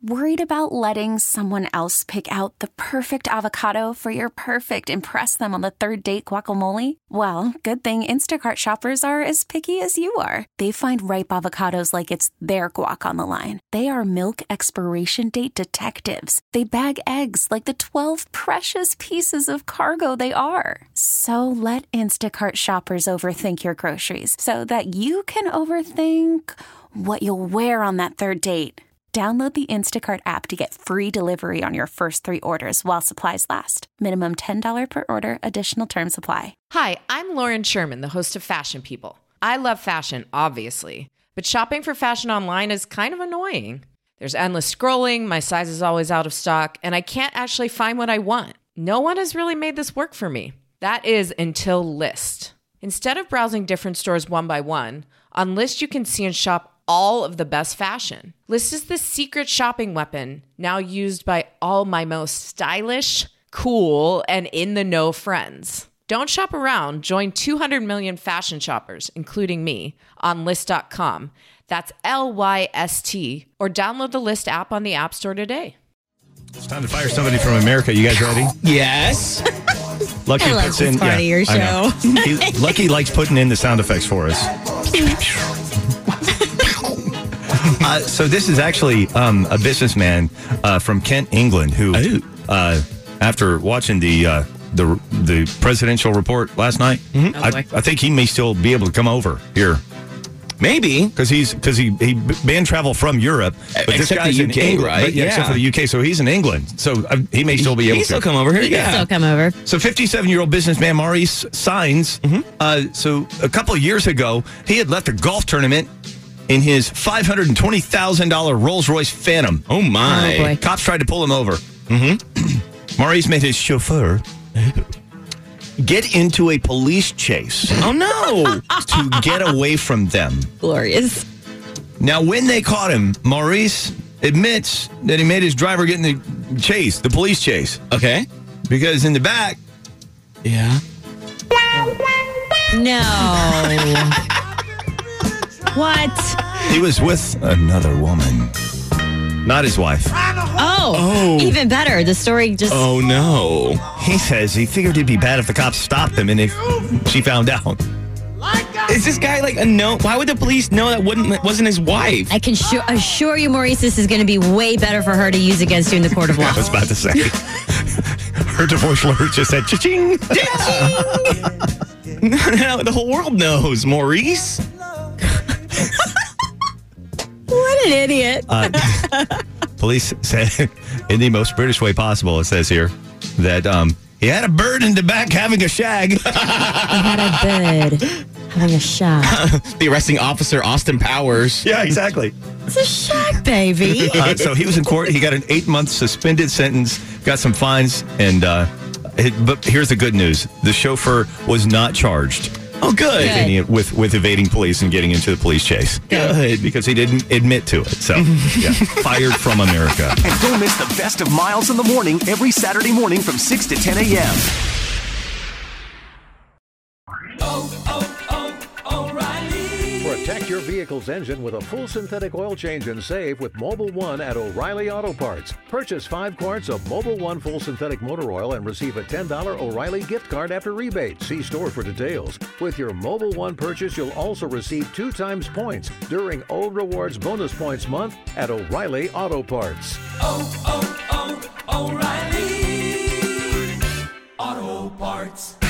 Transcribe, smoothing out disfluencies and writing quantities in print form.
Worried about letting someone else pick out the perfect avocado for your perfect impress them on the third date guacamole? Well, good thing Instacart shoppers are as picky as you are. They find ripe avocados like it's their guac on the line. They are milk expiration date detectives. They bag eggs like the 12 precious pieces of cargo they are. So let Instacart shoppers overthink your groceries so that you can overthink what you'll wear on that third date. Download the Instacart app to get free delivery on your first 3 orders while supplies last. Minimum $10 per order. Additional terms apply. Hi, I'm Lauren Sherman, the host of Fashion People. I love fashion, obviously, but shopping for fashion online is kind of annoying. There's endless scrolling, my size is always out of stock, and I can't actually find what I want. No one has really made this work for me. That is until Lyst. Instead of browsing different stores one by one, on Lyst you can see and shop all of the best fashion. Lyst is the secret shopping weapon now used by all my most stylish, cool, and in-the-know friends. Don't shop around. Join 200 million fashion shoppers, including me, on Lyst.com. That's Lyst, or download the Lyst app on the App Store today. It's time to fire somebody from America. You guys ready? Yes. Lucky I love puts this in. part of your show. Lucky likes putting in the sound effects for us. So this is actually a businessman from Kent, England, who, after watching the presidential report last night, I think he may still be able to come over here. Maybe. Because he banned travel from Europe. But Except this guy's the in UK, England, right? But except for the UK. So he's in England. So he may still be able to. Still come over here. He can still come over. So 57-year-old businessman Maurice Signs, so a couple of years ago, he had left a golf tournament in his $520,000 Rolls-Royce Phantom. Oh, my. Oh, boy. Cops tried to pull him over. Maurice made his chauffeur get into a police chase. Oh, no. To get away from them. Glorious. Now, when they caught him, Maurice admits that he made his driver get in the police chase. Okay. Because in the back... Yeah. No. What? He was with another woman. Not his wife. Oh, even better. The story just... Oh, no. He says he figured it'd be bad if the cops stopped him and if she found out. Is this guy like a no? Why would the police know that wasn't his wife? I can assure you, Maurice, this is going to be way better for her to use against you in the court of law. I was about to say. Her divorce lawyer just said, cha-ching. No, the whole world knows, Maurice. What an idiot. Police said, in the most British way possible, it says here, that he had a bird in the back having a shag. He had a bird having a shag. The arresting officer, Austin Powers. Yeah, exactly. It's a shag, baby. So he was in court. He got an 8-month suspended sentence, got some fines, and but here's the good news. The chauffeur was not charged. Oh, good. With evading police and getting into the police chase. Good. Because he didn't admit to it. So, yeah, fired from America. And don't miss the best of Miles in the Morning every Saturday morning from 6 to 10 a.m. Protect your vehicle's engine with a full synthetic oil change and save with Mobil 1 at O'Reilly Auto Parts. Purchase 5 quarts of Mobil 1 full synthetic motor oil and receive a $10 O'Reilly gift card after rebate. See store for details. With your Mobil 1 purchase, you'll also receive 2 times points during O Rewards Bonus Points Month at O'Reilly Auto Parts. O'Reilly Auto Parts.